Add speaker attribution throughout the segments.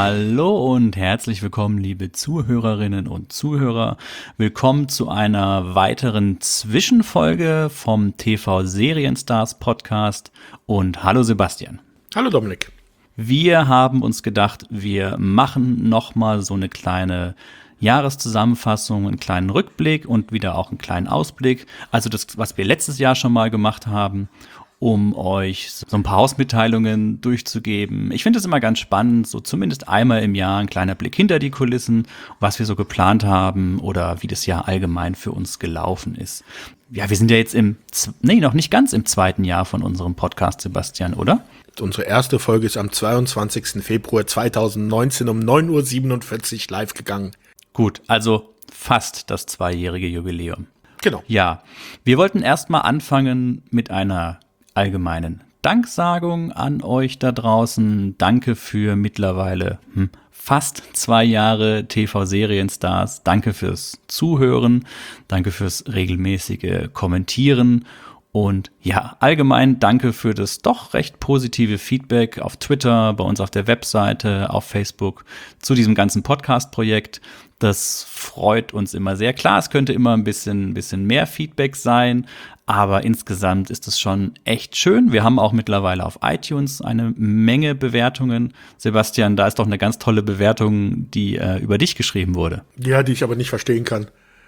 Speaker 1: Hallo und herzlich willkommen, liebe Zuhörerinnen und Zuhörer. Willkommen zu einer weiteren Zwischenfolge vom TV Serienstars Podcast. Und hallo Sebastian.
Speaker 2: Hallo Dominik.
Speaker 1: Wir haben uns gedacht, wir machen nochmal so eine kleine Jahreszusammenfassung, einen kleinen Rückblick und wieder auch einen kleinen Ausblick. Also das, was wir letztes Jahr schon mal gemacht haben, um euch so ein paar Hausmitteilungen durchzugeben. Ich finde es immer ganz spannend, so zumindest einmal im Jahr ein kleiner Blick hinter die Kulissen, was wir so geplant haben oder wie das Jahr allgemein für uns gelaufen ist. Ja, wir sind ja jetzt noch nicht ganz im zweiten Jahr von unserem Podcast, Sebastian, oder?
Speaker 2: Unsere erste Folge ist am 22. Februar 2019 um 9:47 Uhr live gegangen.
Speaker 1: Gut, also fast das zweijährige Jubiläum.
Speaker 2: Genau.
Speaker 1: Ja, wir wollten erstmal anfangen mit einer allgemeinen Danksagung an euch da draußen. Danke für mittlerweile fast 2 Jahre TV Serienstars. Danke fürs Zuhören. Danke fürs regelmäßige Kommentieren. Und ja, allgemein danke für das doch recht positive Feedback auf Twitter, bei uns auf der Webseite, auf Facebook zu diesem ganzen Podcast-Projekt. Das freut uns immer sehr. Klar, es könnte immer ein bisschen mehr Feedback sein, aber insgesamt ist es schon echt schön. Wir haben auch mittlerweile auf iTunes eine Menge Bewertungen. Sebastian, da ist doch eine ganz tolle Bewertung, die über dich geschrieben wurde.
Speaker 2: Ja, die ich aber nicht verstehen kann.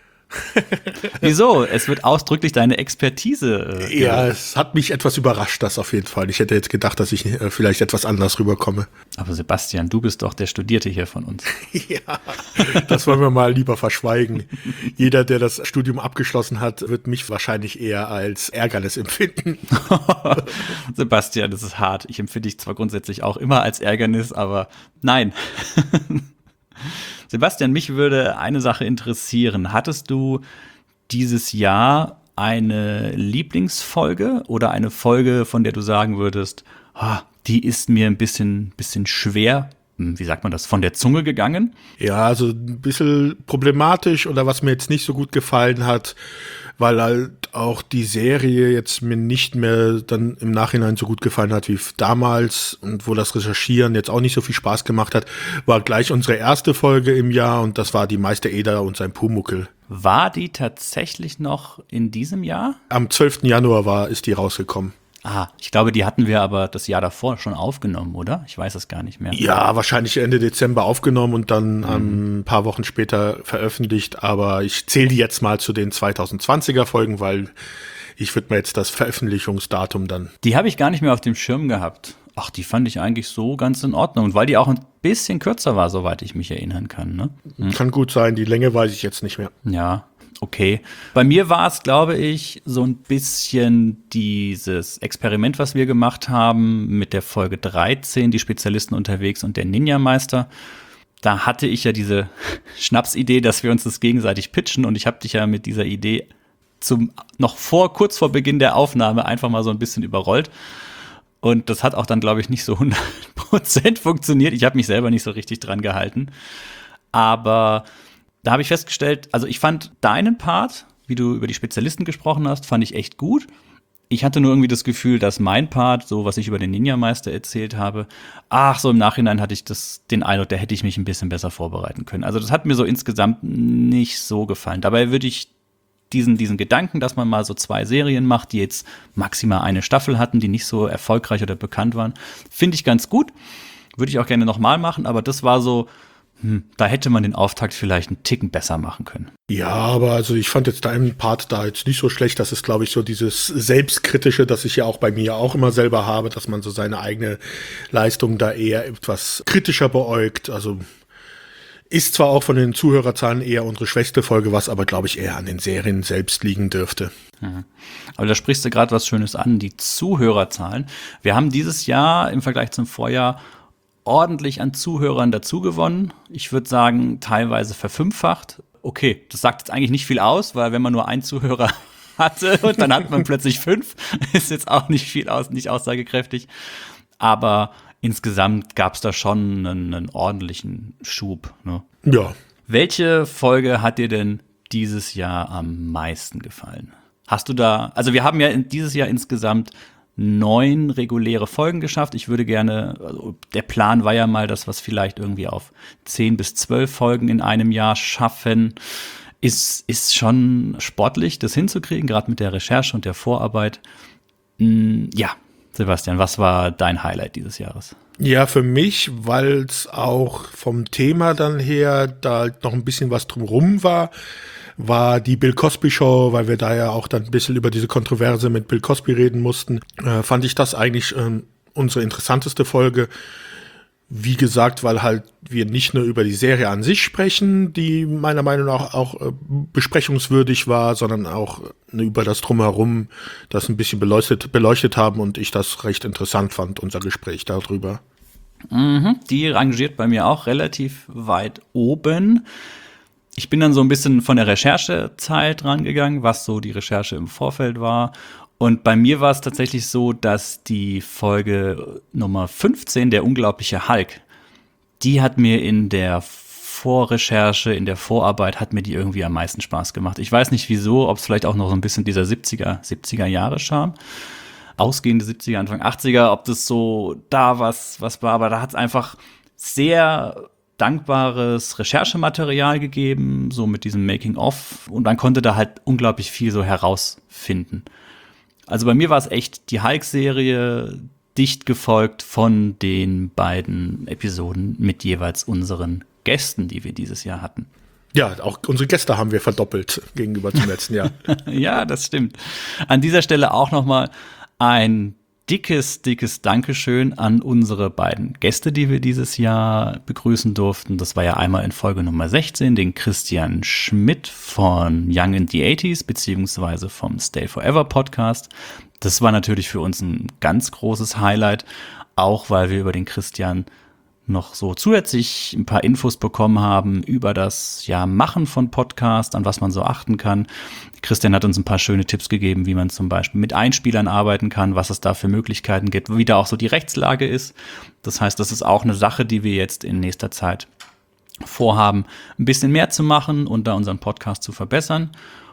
Speaker 1: Wieso? Es wird ausdrücklich deine Expertise.
Speaker 2: Ja, es hat mich etwas überrascht, das auf jeden Fall. Ich hätte jetzt gedacht, dass ich vielleicht etwas anders rüberkomme.
Speaker 1: Aber Sebastian, du bist doch der Studierte hier von uns.
Speaker 2: Ja, das wollen wir mal lieber verschweigen. Jeder, der das Studium abgeschlossen hat, wird mich wahrscheinlich eher als Ärgernis empfinden.
Speaker 1: Sebastian, das ist hart. Ich empfinde dich zwar grundsätzlich auch immer als Ärgernis, aber nein. Sebastian, mich würde eine Sache interessieren. Hattest du dieses Jahr eine Lieblingsfolge oder eine Folge, von der du sagen würdest, die ist mir ein bisschen schwer, wie sagt man das, von der Zunge gegangen?
Speaker 2: Ja, also ein bisschen problematisch oder was mir jetzt nicht so gut gefallen hat, weil halt auch die Serie jetzt mir nicht mehr dann im Nachhinein so gut gefallen hat wie damals und wo das Recherchieren jetzt auch nicht so viel Spaß gemacht hat, war gleich unsere erste Folge im Jahr und das war die Meister Eder und sein Pumuckl.
Speaker 1: War die tatsächlich noch in diesem Jahr?
Speaker 2: Am 12. Januar ist die rausgekommen.
Speaker 1: Ich glaube, die hatten wir aber das Jahr davor schon aufgenommen, oder? Ich weiß es gar nicht mehr.
Speaker 2: Ja, wahrscheinlich Ende Dezember aufgenommen und dann ein paar Wochen später veröffentlicht. Aber ich zähle die jetzt mal zu den 2020er Folgen, weil ich würde mir jetzt das Veröffentlichungsdatum dann...
Speaker 1: Die habe ich gar nicht mehr auf dem Schirm gehabt. Ach, die fand ich eigentlich so ganz in Ordnung. Und weil die auch ein bisschen kürzer war, soweit ich mich erinnern kann. Ne?
Speaker 2: Kann gut sein, die Länge weiß ich jetzt nicht mehr.
Speaker 1: Ja, okay. Bei mir war es, glaube ich, so ein bisschen dieses Experiment, was wir gemacht haben mit der Folge 13, die Spezialisten unterwegs und der Ninja-Meister. Da hatte ich ja diese Schnapsidee, dass wir uns das gegenseitig pitchen und ich habe dich ja mit dieser Idee kurz vor Beginn der Aufnahme einfach mal so ein bisschen überrollt. Und das hat auch dann, glaube ich, nicht so 100% funktioniert. Ich habe mich selber nicht so richtig dran gehalten. Aber da habe ich festgestellt, also ich fand deinen Part, wie du über die Spezialisten gesprochen hast, fand ich echt gut. Ich hatte nur irgendwie das Gefühl, dass mein Part, so was ich über den Ninja-Meister erzählt habe, so im Nachhinein hatte ich den Eindruck, da hätte ich mich ein bisschen besser vorbereiten können. Also das hat mir so insgesamt nicht so gefallen. Dabei würde ich diesen Gedanken, dass man mal so 2 Serien macht, die jetzt maximal eine Staffel hatten, die nicht so erfolgreich oder bekannt waren, finde ich ganz gut. Würde ich auch gerne nochmal machen, aber das war so, da hätte man den Auftakt vielleicht einen Ticken besser machen können.
Speaker 2: Ja, aber also ich fand jetzt deinen Part da jetzt nicht so schlecht. Das ist, glaube ich, so dieses Selbstkritische, das ich ja auch bei mir auch immer selber habe, dass man so seine eigene Leistung da eher etwas kritischer beäugt. Also ist zwar auch von den Zuhörerzahlen eher unsere schwächste Folge, was aber, glaube ich, eher an den Serien selbst liegen dürfte.
Speaker 1: Ja. Aber da sprichst du gerade was Schönes an, die Zuhörerzahlen. Wir haben dieses Jahr im Vergleich zum Vorjahr ordentlich an Zuhörern dazu gewonnen. Ich würde sagen, teilweise verfünffacht. Okay, das sagt jetzt eigentlich nicht viel aus, weil wenn man nur einen Zuhörer hatte und dann hat man plötzlich 5, ist jetzt auch nicht nicht aussagekräftig. Aber insgesamt gab es da schon einen ordentlichen Schub. Ne?
Speaker 2: Ja.
Speaker 1: Welche Folge hat dir denn dieses Jahr am meisten gefallen? Hast du da, also wir haben ja dieses Jahr insgesamt 9 reguläre Folgen geschafft. Ich würde gerne, also der Plan war ja mal, dass wir es vielleicht irgendwie auf 10 bis 12 Folgen in einem Jahr schaffen. Ist schon sportlich, das hinzukriegen, gerade mit der Recherche und der Vorarbeit. Ja, Sebastian, was war dein Highlight dieses Jahres?
Speaker 2: Ja, für mich, weil es auch vom Thema dann her da noch ein bisschen was drumherum war die Bill Cosby Show, weil wir da ja auch dann ein bisschen über diese Kontroverse mit Bill Cosby reden mussten, fand ich das eigentlich unsere interessanteste Folge. Wie gesagt, weil halt wir nicht nur über die Serie an sich sprechen, die meiner Meinung nach auch besprechungswürdig war, sondern auch über das Drumherum, das ein bisschen beleuchtet haben und ich das recht interessant fand, unser Gespräch darüber.
Speaker 1: Die rangiert bei mir auch relativ weit oben. Ich bin dann so ein bisschen von der Recherchezeit rangegangen, was so die Recherche im Vorfeld war. Und bei mir war es tatsächlich so, dass die Folge Nummer 15, der unglaubliche Hulk, die hat mir in der Vorrecherche, in der Vorarbeit, hat mir die irgendwie am meisten Spaß gemacht. Ich weiß nicht wieso, ob es vielleicht auch noch so ein bisschen dieser 70er Jahre Charme, ausgehende 70er, Anfang 80er, ob das so da was war, aber da hat es einfach sehr dankbares Recherchematerial gegeben, so mit diesem Making-of, und man konnte da halt unglaublich viel so herausfinden. Also bei mir war es echt die Hulk-Serie, dicht gefolgt von den beiden Episoden mit jeweils unseren Gästen, die wir dieses Jahr hatten.
Speaker 2: Ja, auch unsere Gäste haben wir verdoppelt gegenüber zum letzten Jahr.
Speaker 1: Ja, das stimmt. An dieser Stelle auch noch mal ein dickes Dankeschön an unsere beiden Gäste, die wir dieses Jahr begrüßen durften. Das war ja einmal in Folge Nummer 16, den Christian Schmidt von Young in the 80s, beziehungsweise vom Stay Forever Podcast. Das war natürlich für uns ein ganz großes Highlight, auch weil wir über den Christian noch so zusätzlich ein paar Infos bekommen haben über das Machen von Podcast, an was man so achten kann. Christian hat uns ein paar schöne Tipps gegeben, wie man zum Beispiel mit Einspielern arbeiten kann, was es da für Möglichkeiten gibt, wie da auch so die Rechtslage ist. Das heißt, das ist auch eine Sache, die wir jetzt in nächster Zeit vorhaben, ein bisschen mehr zu machen und da unseren Podcast zu verbessern.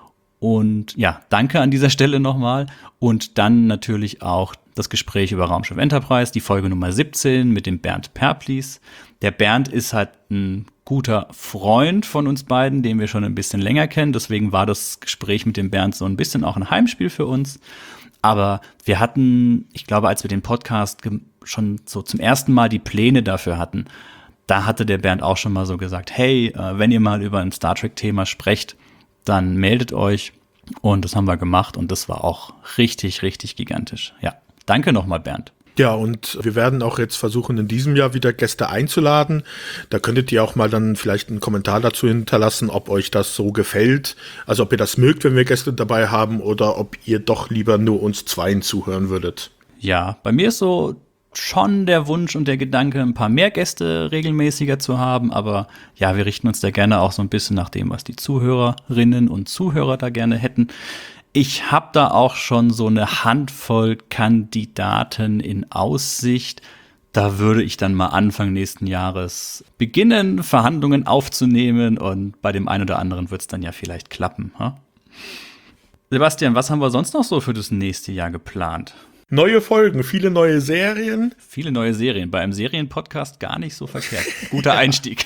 Speaker 1: Und ja, danke an dieser Stelle nochmal. Und dann natürlich auch das Gespräch über Raumschiff Enterprise, die Folge Nummer 17 mit dem Bernd Perplis. Der Bernd ist halt ein guter Freund von uns beiden, den wir schon ein bisschen länger kennen. Deswegen war das Gespräch mit dem Bernd so ein bisschen auch ein Heimspiel für uns. Aber wir hatten, ich glaube, als wir den Podcast schon so zum ersten Mal die Pläne dafür hatten, da hatte der Bernd auch schon mal so gesagt, hey, wenn ihr mal über ein Star Trek-Thema sprecht, dann meldet euch. Und das haben wir gemacht und das war auch richtig gigantisch. Ja, danke nochmal, Bernd.
Speaker 2: Ja, und wir werden auch jetzt versuchen, in diesem Jahr wieder Gäste einzuladen. Da könntet ihr auch mal dann vielleicht einen Kommentar dazu hinterlassen, ob euch das so gefällt. Also ob ihr das mögt, wenn wir Gäste dabei haben, oder ob ihr doch lieber nur uns zweien zuhören würdet.
Speaker 1: Ja, bei mir ist so schon der Wunsch und der Gedanke, ein paar mehr Gäste regelmäßiger zu haben. Aber ja, wir richten uns da gerne auch so ein bisschen nach dem, was die Zuhörerinnen und Zuhörer da gerne hätten. Ich habe da auch schon so eine Handvoll Kandidaten in Aussicht. Da würde ich dann mal Anfang nächsten Jahres beginnen, Verhandlungen aufzunehmen. Und bei dem einen oder anderen wird es dann ja vielleicht klappen. Ha? Sebastian, was haben wir sonst noch so für das nächste Jahr geplant?
Speaker 2: Neue Folgen, viele neue Serien.
Speaker 1: Viele neue Serien. Bei einem Serienpodcast gar nicht so verkehrt. Guter Einstieg.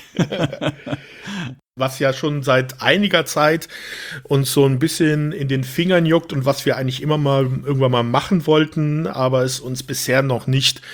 Speaker 2: Was ja schon seit einiger Zeit uns so ein bisschen in den Fingern juckt und was wir eigentlich irgendwann mal machen wollten, aber es uns bisher noch nicht,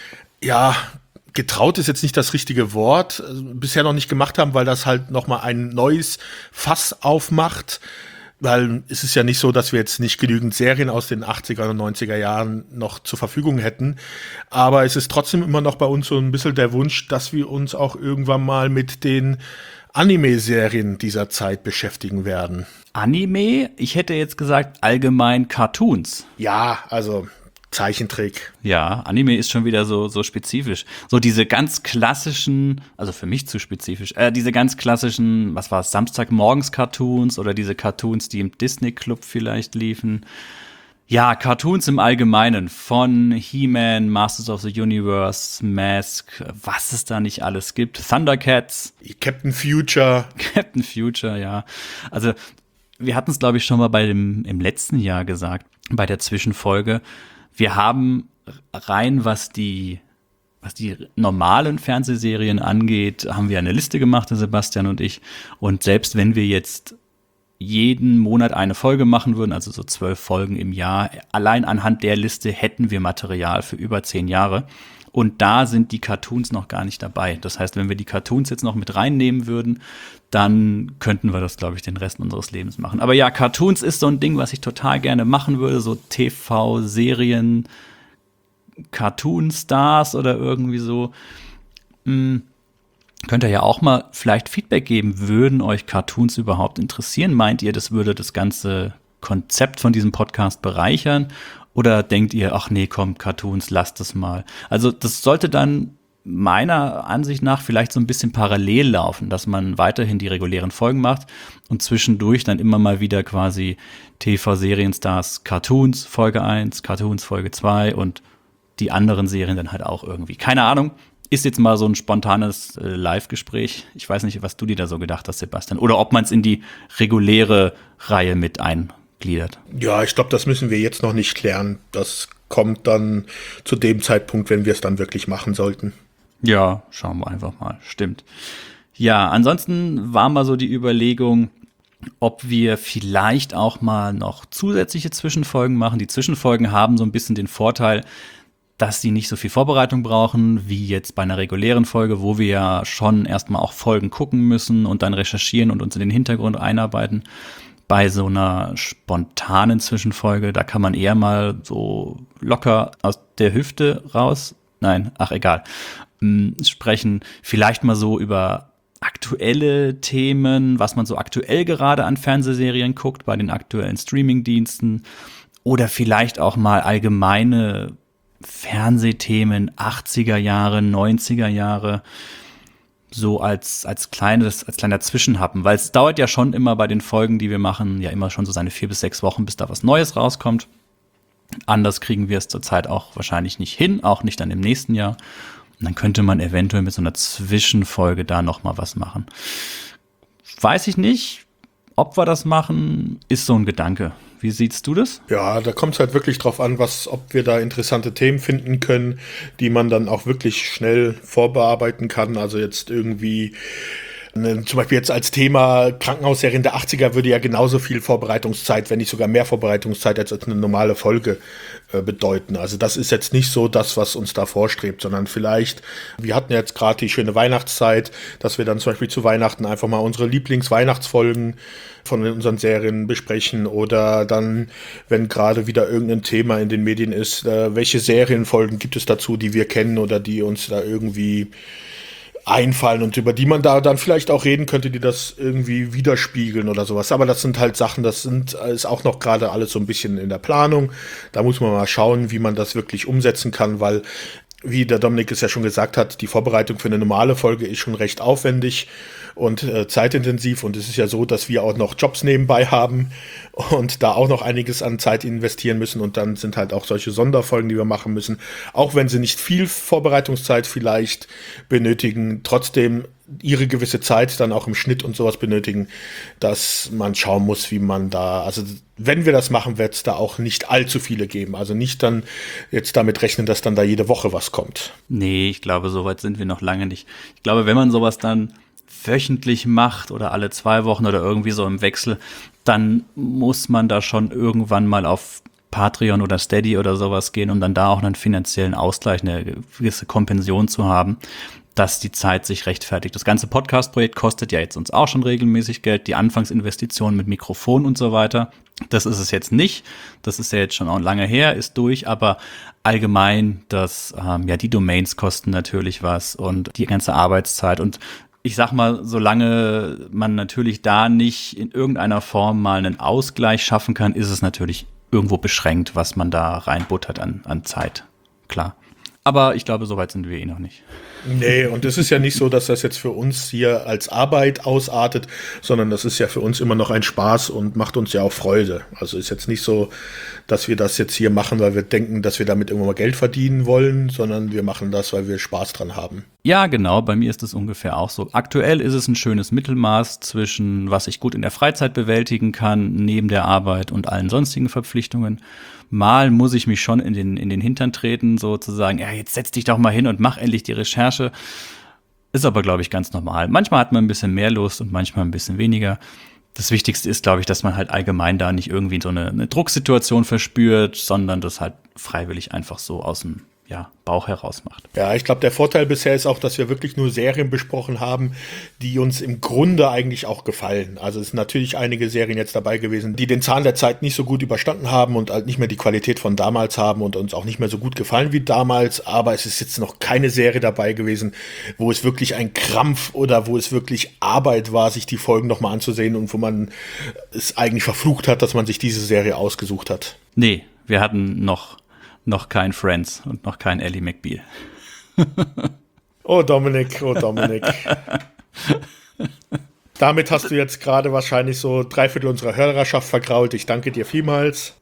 Speaker 2: getraut ist jetzt nicht das richtige Wort, bisher noch nicht gemacht haben, weil das halt nochmal ein neues Fass aufmacht. Weil es ist ja nicht so, dass wir jetzt nicht genügend Serien aus den 80er und 90er Jahren noch zur Verfügung hätten. Aber es ist trotzdem immer noch bei uns so ein bisschen der Wunsch, dass wir uns auch irgendwann mal mit den Anime-Serien dieser Zeit beschäftigen werden.
Speaker 1: Anime? Ich hätte jetzt gesagt allgemein Cartoons.
Speaker 2: Ja, also Zeichentrick.
Speaker 1: Ja, Anime ist schon wieder so spezifisch. So diese ganz klassischen, also für mich zu spezifisch, diese ganz klassischen, was war es, Samstagmorgens-Cartoons oder diese Cartoons, die im Disney-Club vielleicht liefen. Ja, Cartoons im Allgemeinen, von He-Man, Masters of the Universe, Mask, was es da nicht alles gibt. Thundercats.
Speaker 2: Captain Future.
Speaker 1: Captain Future, ja. Also wir hatten es, glaube ich, schon mal im letzten Jahr gesagt, bei der Zwischenfolge. Wir haben rein, was die normalen Fernsehserien angeht, haben wir eine Liste gemacht, Sebastian und ich. Und selbst wenn wir jetzt jeden Monat eine Folge machen würden, also so 12 Folgen im Jahr, allein anhand der Liste hätten wir Material für über 10 Jahre. Und da sind die Cartoons noch gar nicht dabei. Das heißt, wenn wir die Cartoons jetzt noch mit reinnehmen würden, dann könnten wir das, glaube ich, den Rest unseres Lebens machen. Aber ja, Cartoons ist so ein Ding, was ich total gerne machen würde, so TV-Serien, Cartoon-Stars oder irgendwie so. Könnt ihr ja auch mal vielleicht Feedback geben. Würden euch Cartoons überhaupt interessieren? Meint ihr, das würde das ganze Konzept von diesem Podcast bereichern? Oder denkt ihr, ach nee, komm, Cartoons, lasst es mal. Also das sollte dann meiner Ansicht nach vielleicht so ein bisschen parallel laufen, dass man weiterhin die regulären Folgen macht und zwischendurch dann immer mal wieder quasi TV-Serienstars, Cartoons Folge 1, Cartoons Folge 2 und die anderen Serien dann halt auch irgendwie. Keine Ahnung, ist jetzt mal so ein spontanes Live-Gespräch. Ich weiß nicht, was du dir da so gedacht hast, Sebastian. Oder ob man es in die reguläre Reihe mit eingliedert.
Speaker 2: Ja, ich glaube, das müssen wir jetzt noch nicht klären. Das kommt dann zu dem Zeitpunkt, wenn wir es dann wirklich machen sollten.
Speaker 1: Ja, schauen wir einfach mal. Stimmt. Ja, ansonsten war mal so die Überlegung, ob wir vielleicht auch mal noch zusätzliche Zwischenfolgen machen. Die Zwischenfolgen haben so ein bisschen den Vorteil, dass sie nicht so viel Vorbereitung brauchen, wie jetzt bei einer regulären Folge, wo wir ja schon erstmal auch Folgen gucken müssen und dann recherchieren und uns in den Hintergrund einarbeiten. Bei so einer spontanen Zwischenfolge, da kann man eher mal so locker aus der Hüfte raus, sprechen. Vielleicht mal so über aktuelle Themen, was man so aktuell gerade an Fernsehserien guckt, bei den aktuellen Streamingdiensten. Oder vielleicht auch mal allgemeine Fernsehthemen, 80er Jahre, 90er Jahre, so als kleiner Zwischenhappen, weil es dauert ja schon immer bei den Folgen, die wir machen, ja immer schon so seine 4 bis 6 Wochen, bis da was Neues rauskommt. Anders kriegen wir es zurzeit auch wahrscheinlich nicht hin, auch nicht dann im nächsten Jahr. Und dann könnte man eventuell mit so einer Zwischenfolge da noch mal was machen. Weiß ich nicht, ob wir das machen, ist so ein Gedanke. Wie siehst du das?
Speaker 2: Ja, da kommt es halt wirklich drauf an, ob wir da interessante Themen finden können, die man dann auch wirklich schnell vorbearbeiten kann. Also jetzt irgendwie, zum Beispiel jetzt als Thema Krankenhausserien der 80er würde ja genauso viel Vorbereitungszeit, wenn nicht sogar mehr Vorbereitungszeit als eine normale Folge bedeuten. Also das ist jetzt nicht so das, was uns da vorstrebt, sondern vielleicht, wir hatten jetzt gerade die schöne Weihnachtszeit, dass wir dann zum Beispiel zu Weihnachten einfach mal unsere Lieblingsweihnachtsfolgen von unseren Serien besprechen oder dann, wenn gerade wieder irgendein Thema in den Medien ist, welche Serienfolgen gibt es dazu, die wir kennen oder die uns da irgendwie einfallen und über die man da dann vielleicht auch reden könnte, die das irgendwie widerspiegeln oder sowas. Aber das sind halt Sachen, ist auch noch gerade alles so ein bisschen in der Planung. Da muss man mal schauen, wie man das wirklich umsetzen kann, weil, wie der Dominik es ja schon gesagt hat, die Vorbereitung für eine normale Folge ist schon recht aufwendig und zeitintensiv. Und es ist ja so, dass wir auch noch Jobs nebenbei haben und da auch noch einiges an Zeit investieren müssen. Und dann sind halt auch solche Sonderfolgen, die wir machen müssen, auch wenn sie nicht viel Vorbereitungszeit vielleicht benötigen, trotzdem ihre gewisse Zeit dann auch im Schnitt und sowas benötigen, dass man schauen muss, wie man da, also wenn wir das machen, wird es da auch nicht allzu viele geben. Also nicht dann jetzt damit rechnen, dass dann da jede Woche was kommt.
Speaker 1: Nee, ich glaube, so weit sind wir noch lange nicht. Ich glaube, wenn man sowas dann wöchentlich macht oder alle 2 Wochen oder irgendwie so im Wechsel, dann muss man da schon irgendwann mal auf Patreon oder Steady oder sowas gehen, um dann da auch einen finanziellen Ausgleich, eine gewisse Kompension zu haben, dass die Zeit sich rechtfertigt. Das ganze Podcast-Projekt kostet ja jetzt uns auch schon regelmäßig Geld, die Anfangsinvestitionen mit Mikrofon und so weiter. Das ist es jetzt nicht. Das ist ja jetzt schon auch lange her, ist durch, aber allgemein, die Domains kosten natürlich was und die ganze Arbeitszeit und ich sag mal, solange man natürlich da nicht in irgendeiner Form mal einen Ausgleich schaffen kann, ist es natürlich irgendwo beschränkt, was man da reinbuttert an Zeit. Klar. Aber ich glaube, so weit sind wir noch nicht.
Speaker 2: Nee, und es ist ja nicht so, dass das jetzt für uns hier als Arbeit ausartet, sondern das ist ja für uns immer noch ein Spaß und macht uns ja auch Freude. Also ist jetzt nicht so, dass wir das jetzt hier machen, weil wir denken, dass wir damit irgendwann mal Geld verdienen wollen, sondern wir machen das, weil wir Spaß dran haben.
Speaker 1: Ja, genau, bei mir ist es ungefähr auch so. Aktuell ist es ein schönes Mittelmaß zwischen, was ich gut in der Freizeit bewältigen kann, neben der Arbeit und allen sonstigen Verpflichtungen. Mal muss ich mich schon in den Hintern treten, sozusagen, ja, jetzt setz dich doch mal hin und mach endlich die Recherche. Ist aber, glaube ich, ganz normal. Manchmal hat man ein bisschen mehr Lust und manchmal ein bisschen weniger. Das Wichtigste ist, glaube ich, dass man halt allgemein da nicht irgendwie so eine Drucksituation verspürt, sondern das halt freiwillig einfach so aus dem Bauch heraus macht.
Speaker 2: Ja, ich glaube, der Vorteil bisher ist auch, dass wir wirklich nur Serien besprochen haben, die uns im Grunde eigentlich auch gefallen. Also es sind natürlich einige Serien jetzt dabei gewesen, die den Zahn der Zeit nicht so gut überstanden haben und halt nicht mehr die Qualität von damals haben und uns auch nicht mehr so gut gefallen wie damals. Aber es ist jetzt noch keine Serie dabei gewesen, wo es wirklich ein Krampf oder wo es wirklich Arbeit war, sich die Folgen nochmal anzusehen und wo man es eigentlich verflucht hat, dass man sich diese Serie ausgesucht hat.
Speaker 1: Nee, wir hatten noch kein Friends und noch kein Ally McBeal.
Speaker 2: Oh Dominik. Damit hast du jetzt gerade wahrscheinlich so 3/4 unserer Hörerschaft vergrault. Ich danke dir vielmals.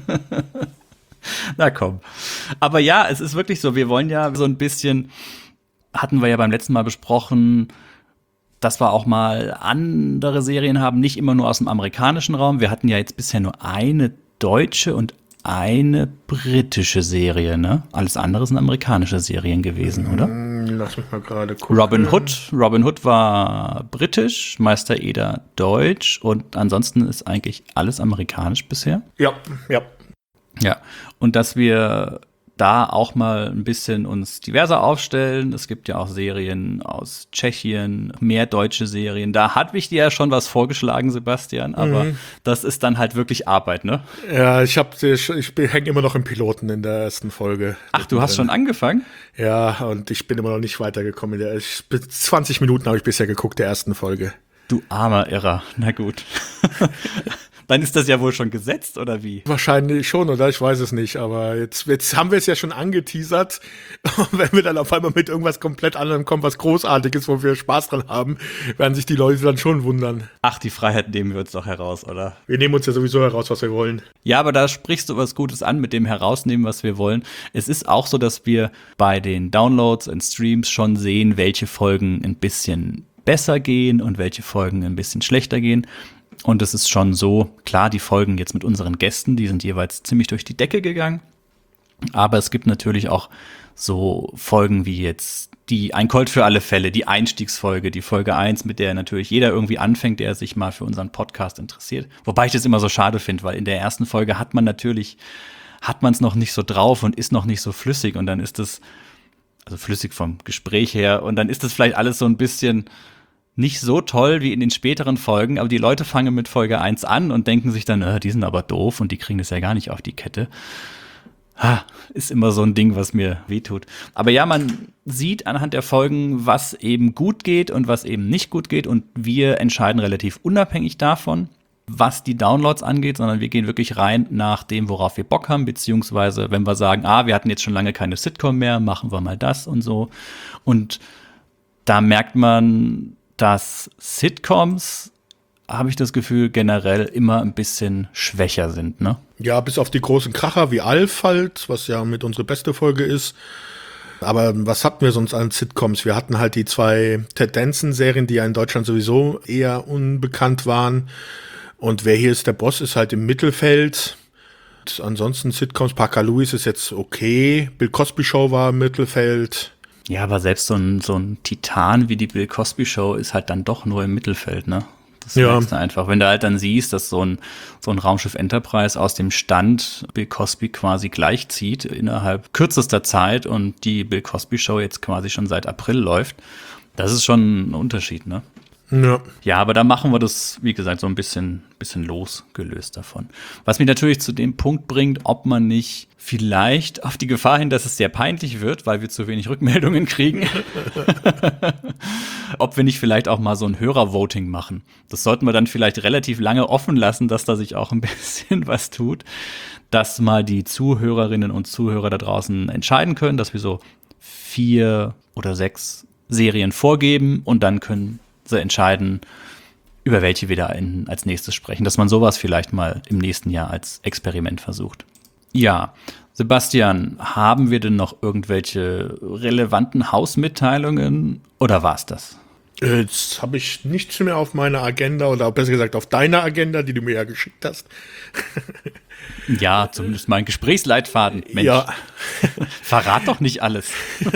Speaker 1: Na komm. Aber ja, es ist wirklich so, wir wollen ja so ein bisschen, hatten wir ja beim letzten Mal besprochen, dass wir auch mal andere Serien haben, nicht immer nur aus dem amerikanischen Raum. Wir hatten ja jetzt bisher nur eine deutsche und eine britische Serie, ne? Alles andere sind amerikanische Serien gewesen, oder?
Speaker 2: Lass mich mal gerade gucken.
Speaker 1: Robin Hood war britisch, Meister Eder deutsch und ansonsten ist eigentlich alles amerikanisch bisher.
Speaker 2: Ja.
Speaker 1: Ja, und dass wir da auch mal ein bisschen uns diverser aufstellen. Es gibt ja auch Serien aus Tschechien, mehr deutsche Serien. Da hatte ich dir ja schon was vorgeschlagen, Sebastian, aber das ist dann halt wirklich Arbeit, ne?
Speaker 2: Ja, ich hänge immer noch im Piloten in der ersten Folge.
Speaker 1: Ach, du hast schon angefangen?
Speaker 2: Ja, und ich bin immer noch nicht weitergekommen. 20 Minuten habe ich bisher geguckt, der ersten Folge.
Speaker 1: Du armer Irrer, na gut. Dann ist das ja wohl schon gesetzt, oder wie?
Speaker 2: Wahrscheinlich schon, oder? Ich weiß es nicht. Aber jetzt haben wir es ja schon angeteasert. Und wenn wir dann auf einmal mit irgendwas komplett anderem kommen, was Großartiges, wo wir Spaß dran haben, werden sich die Leute dann schon wundern.
Speaker 1: Ach, die Freiheit nehmen wir uns doch heraus, oder?
Speaker 2: Wir nehmen uns ja sowieso heraus, was wir wollen.
Speaker 1: Ja, aber da sprichst du was Gutes an mit dem Herausnehmen, was wir wollen. Es ist auch so, dass wir bei den Downloads und Streams schon sehen, welche Folgen ein bisschen besser gehen und welche Folgen ein bisschen schlechter gehen. Und es ist schon so, klar, die Folgen jetzt mit unseren Gästen, die sind jeweils ziemlich durch die Decke gegangen. Aber es gibt natürlich auch so Folgen wie jetzt die Ein Colt für alle Fälle, die Einstiegsfolge, die Folge 1, mit der natürlich jeder irgendwie anfängt, der sich mal für unseren Podcast interessiert. Wobei ich das immer so schade finde, weil in der ersten Folge hat man es noch nicht so drauf und ist noch nicht so flüssig. Und dann ist es, also flüssig vom Gespräch her, und dann ist das vielleicht alles so ein bisschen nicht so toll wie in den späteren Folgen, aber die Leute fangen mit Folge 1 an und denken sich dann, die sind aber doof und die kriegen das ja gar nicht auf die Kette. Ist immer so ein Ding, was mir wehtut. Aber ja, man sieht anhand der Folgen, was eben gut geht und was eben nicht gut geht, und wir entscheiden relativ unabhängig davon, was die Downloads angeht, sondern wir gehen wirklich rein nach dem, worauf wir Bock haben, beziehungsweise wenn wir sagen, wir hatten jetzt schon lange keine Sitcom mehr, machen wir mal das und so. Und da merkt man, dass Sitcoms, habe ich das Gefühl, generell immer ein bisschen schwächer sind, ne?
Speaker 2: Ja, bis auf die großen Kracher wie Alf halt, was ja mit unsere beste Folge ist. Aber was hatten wir sonst an Sitcoms? Wir hatten halt die 2 Ted Danson-Serien, die ja in Deutschland sowieso eher unbekannt waren. Und Wer hier ist der Boss ist halt im Mittelfeld. Und ansonsten Sitcoms, Parker Lewis ist jetzt okay. Bill Cosby Show war im Mittelfeld.
Speaker 1: Ja, aber selbst so ein Titan wie die Bill Cosby Show ist halt dann doch nur im Mittelfeld, ne? Das merkst du einfach. Wenn du halt dann siehst, dass so ein Raumschiff Enterprise aus dem Stand Bill Cosby quasi gleichzieht innerhalb kürzester Zeit und die Bill Cosby Show jetzt quasi schon seit April läuft, das ist schon ein Unterschied, ne? Ja, aber da machen wir das, wie gesagt, so ein bisschen losgelöst davon. Was mich natürlich zu dem Punkt bringt, ob man nicht vielleicht auf die Gefahr hin, dass es sehr peinlich wird, weil wir zu wenig Rückmeldungen kriegen, ob wir nicht vielleicht auch mal so ein Hörervoting machen. Das sollten wir dann vielleicht relativ lange offen lassen, dass da sich auch ein bisschen was tut, dass mal die Zuhörerinnen und Zuhörer da draußen entscheiden können, dass wir so 4 oder 6 Serien vorgeben und dann können sie entscheiden, über welche wir da als nächstes sprechen. Dass man sowas vielleicht mal im nächsten Jahr als Experiment versucht. Ja, Sebastian, haben wir denn noch irgendwelche relevanten Hausmitteilungen oder war's das?
Speaker 2: Jetzt habe ich nichts mehr auf meiner Agenda oder besser gesagt auf deiner Agenda, die du mir ja geschickt hast.
Speaker 1: Ja, zumindest mal ein Gesprächsleitfaden. Mensch,
Speaker 2: Ja.
Speaker 1: verrat doch nicht alles.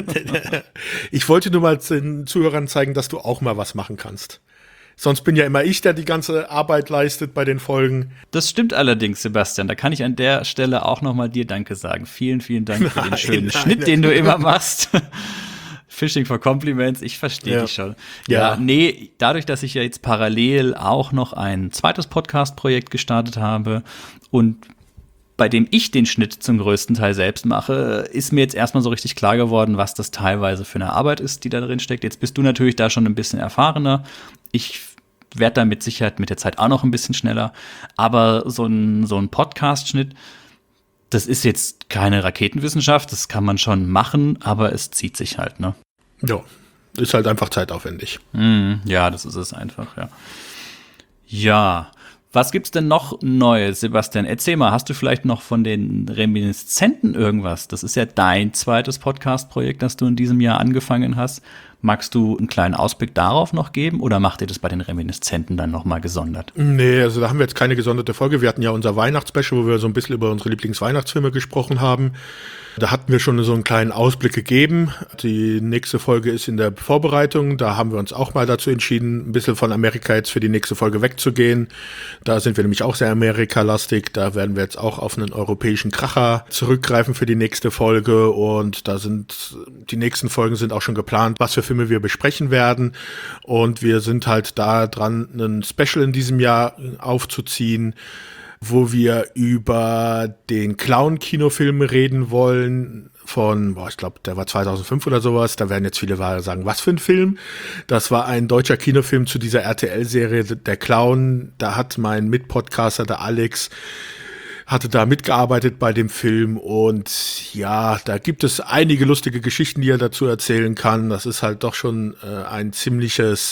Speaker 2: Ich wollte nur mal den Zuhörern zeigen, dass du auch mal was machen kannst. Sonst bin ja immer ich, der die ganze Arbeit leistet bei den Folgen.
Speaker 1: Das stimmt allerdings, Sebastian. Da kann ich an der Stelle auch noch mal dir Danke sagen. Vielen, vielen Dank für den schönen Schnitt, den du immer machst. Fishing for Compliments, ich verstehe dich schon. Ja, nee, dadurch, dass ich ja jetzt parallel auch noch ein zweites Podcast-Projekt gestartet habe und bei dem ich den Schnitt zum größten Teil selbst mache, ist mir jetzt erstmal so richtig klar geworden, was das teilweise für eine Arbeit ist, die da drin steckt. Jetzt bist du natürlich da schon ein bisschen erfahrener. Ich werde da mit Sicherheit mit der Zeit auch noch ein bisschen schneller. Aber so ein Podcast-Schnitt, das ist jetzt keine Raketenwissenschaft, das kann man schon machen, aber es zieht sich halt, ne?
Speaker 2: Ja, ist halt einfach zeitaufwendig.
Speaker 1: Ja, das ist es einfach, ja. Ja, was gibt's denn noch Neues, Sebastian? Erzähl mal, hast du vielleicht noch von den Reminiszenten irgendwas? Das ist ja dein zweites Podcast-Projekt, das du in diesem Jahr angefangen hast. Magst du einen kleinen Ausblick darauf noch geben oder macht ihr das bei den Reminiszenten dann noch mal gesondert?
Speaker 2: Nee, also da haben wir jetzt keine gesonderte Folge. Wir hatten ja unser Weihnachtsspecial, wo wir so ein bisschen über unsere Lieblingsweihnachtsfilme gesprochen haben. Da hatten wir schon so einen kleinen Ausblick gegeben. Die nächste Folge ist in der Vorbereitung. Da haben wir uns auch mal dazu entschieden, ein bisschen von Amerika jetzt für die nächste Folge wegzugehen. Da sind wir nämlich auch sehr Amerikalastig. Da werden wir jetzt auch auf einen europäischen Kracher zurückgreifen für die nächste Folge. Und da sind die nächsten Folgen sind auch schon geplant, was für Filme wir besprechen werden. Und wir sind halt da dran, ein Special in diesem Jahr aufzuziehen, wo wir über den Clown-Kinofilm reden wollen von, ich glaube, der war 2005 oder sowas. Da werden jetzt viele sagen, was für ein Film? Das war ein deutscher Kinofilm zu dieser RTL-Serie Der Clown. Da hat mein Mitpodcaster, der Alex, hatte da mitgearbeitet bei dem Film und ja, da gibt es einige lustige Geschichten, die er dazu erzählen kann. Das ist halt doch schon ein ziemliches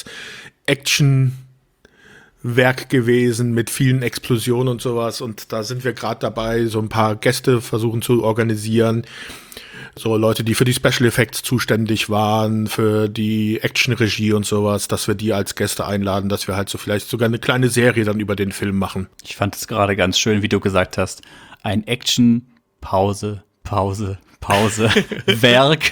Speaker 2: Action-Werk gewesen mit vielen Explosionen und sowas und da sind wir gerade dabei, so ein paar Gäste versuchen zu organisieren. So Leute, die für die Special Effects zuständig waren, für die Action-Regie und sowas, dass wir die als Gäste einladen, dass wir halt so vielleicht sogar eine kleine Serie dann über den Film machen.
Speaker 1: Ich fand es gerade ganz schön, wie du gesagt hast. Ein Action, Pause, Werk.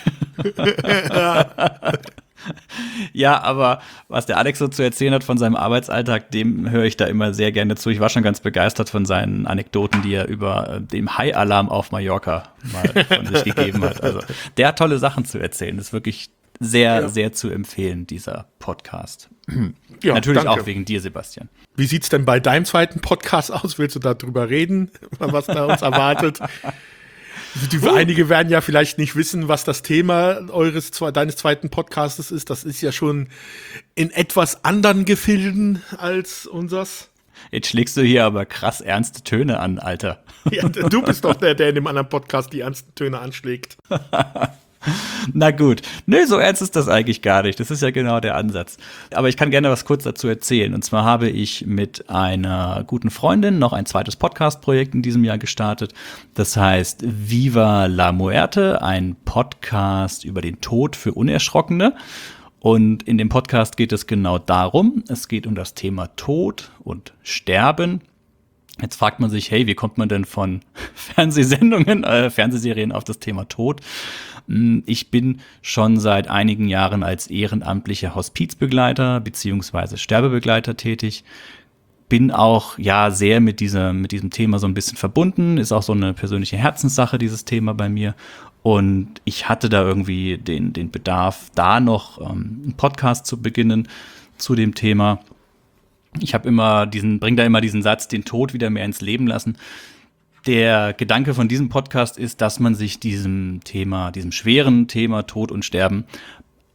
Speaker 1: Ja, aber was der Alex so zu erzählen hat von seinem Arbeitsalltag, dem höre ich da immer sehr gerne zu. Ich war schon ganz begeistert von seinen Anekdoten, die er über den High-Alarm auf Mallorca mal von sich gegeben hat. Also der hat tolle Sachen zu erzählen. Das ist wirklich sehr, sehr zu empfehlen, dieser Podcast.
Speaker 2: Ja,
Speaker 1: natürlich
Speaker 2: danke.
Speaker 1: auch wegen dir, Sebastian.
Speaker 2: Wie sieht's denn bei deinem zweiten Podcast aus? Willst du darüber reden, was da uns erwartet? Einige werden ja vielleicht nicht wissen, was das Thema deines zweiten Podcastes ist. Das ist ja schon in etwas anderen Gefilden als unsers.
Speaker 1: Jetzt schlägst du hier aber krass ernste Töne an, Alter.
Speaker 2: Ja, du bist doch der in dem anderen Podcast die ernsten Töne anschlägt.
Speaker 1: Na gut. Nö, so ernst ist das eigentlich gar nicht. Das ist ja genau der Ansatz. Aber ich kann gerne was kurz dazu erzählen. Und zwar habe ich mit einer guten Freundin noch ein zweites Podcast-Projekt in diesem Jahr gestartet. Das heißt Viva la Muerte, ein Podcast über den Tod für Unerschrockene. Und in dem Podcast geht es genau darum. Es geht um das Thema Tod und Sterben. Jetzt fragt man sich, hey, wie kommt man denn von Fernsehserien auf das Thema Tod? Ich bin schon seit einigen Jahren als ehrenamtlicher Hospizbegleiter beziehungsweise Sterbebegleiter tätig. Bin auch sehr mit diesem Thema so ein bisschen verbunden. Ist auch so eine persönliche Herzenssache, dieses Thema bei mir. Und ich hatte da irgendwie den Bedarf, da noch einen Podcast zu beginnen zu dem Thema. Ich habe bringe da immer diesen Satz, den Tod wieder mehr ins Leben lassen. Der Gedanke von diesem Podcast ist, dass man sich diesem schweren Thema Tod und Sterben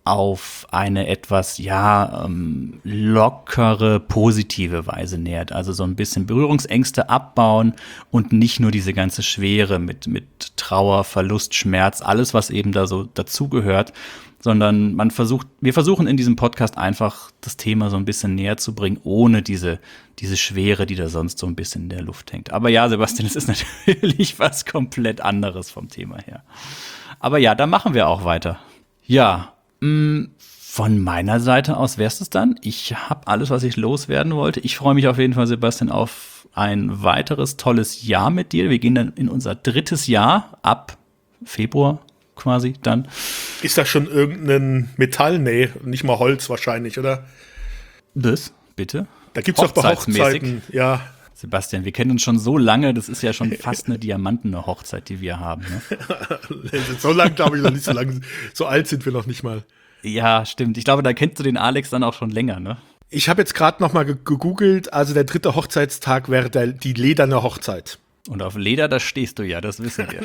Speaker 1: auf eine etwas, lockere, positive Weise nähert. Also so ein bisschen Berührungsängste abbauen und nicht nur diese ganze Schwere mit Trauer, Verlust, Schmerz, alles, was eben da so dazugehört, sondern wir versuchen in diesem Podcast einfach das Thema so ein bisschen näher zu bringen, ohne diese Schwere, die da sonst so ein bisschen in der Luft hängt. Aber ja, Sebastian, es ist natürlich was komplett anderes vom Thema her. Aber ja, da machen wir auch weiter. Ja, von meiner Seite aus wär's es dann. Ich habe alles, was ich loswerden wollte. Ich freue mich auf jeden Fall, Sebastian, auf ein weiteres tolles Jahr mit dir. Wir gehen dann in unser 3. Jahr ab Februar quasi dann.
Speaker 2: Ist das schon irgendein Metall? Nee, nicht mal Holz wahrscheinlich, oder?
Speaker 1: Das, bitte?
Speaker 2: Da gibt's doch bei Hochzeiten, ja.
Speaker 1: Sebastian, wir kennen uns schon so lange, das ist ja schon fast eine diamantene Hochzeit, die wir haben. Ne?
Speaker 2: So lang glaube ich noch nicht, so alt sind wir noch nicht mal.
Speaker 1: Ja, stimmt. Ich glaube, da kennst du den Alex dann auch schon länger, ne?
Speaker 2: Ich habe jetzt gerade noch mal gegoogelt, also der 3. Hochzeitstag wäre die lederne Hochzeit.
Speaker 1: Und auf Leder, da stehst du ja, das wissen wir.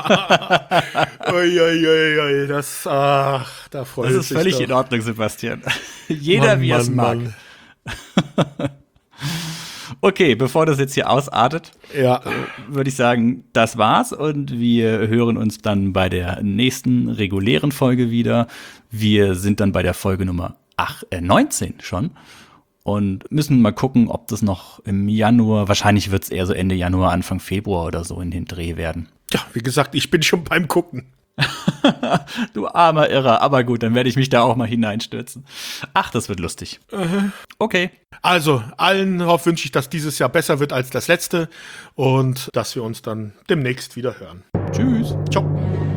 Speaker 2: Uiuiui, da freut sich.
Speaker 1: Das ist völlig
Speaker 2: doch
Speaker 1: in Ordnung, Sebastian. Jeder, wie er es mag. Okay, bevor das jetzt hier ausartet, würde ich sagen, das war's und wir hören uns dann bei der nächsten regulären Folge wieder. Wir sind dann bei der Folge Nummer 19 schon und müssen mal gucken, ob das noch im Januar, wahrscheinlich wird es eher so Ende Januar, Anfang Februar oder so in den Dreh werden.
Speaker 2: Ja, wie gesagt, ich bin schon beim Gucken.
Speaker 1: Du armer Irrer, aber gut, dann werde ich mich da auch mal hineinstürzen. Ach, das wird lustig. Okay.
Speaker 2: Also, allen wünsche ich, dass dieses Jahr besser wird als das letzte und dass wir uns dann demnächst wieder hören.
Speaker 1: Tschüss.
Speaker 2: Ciao.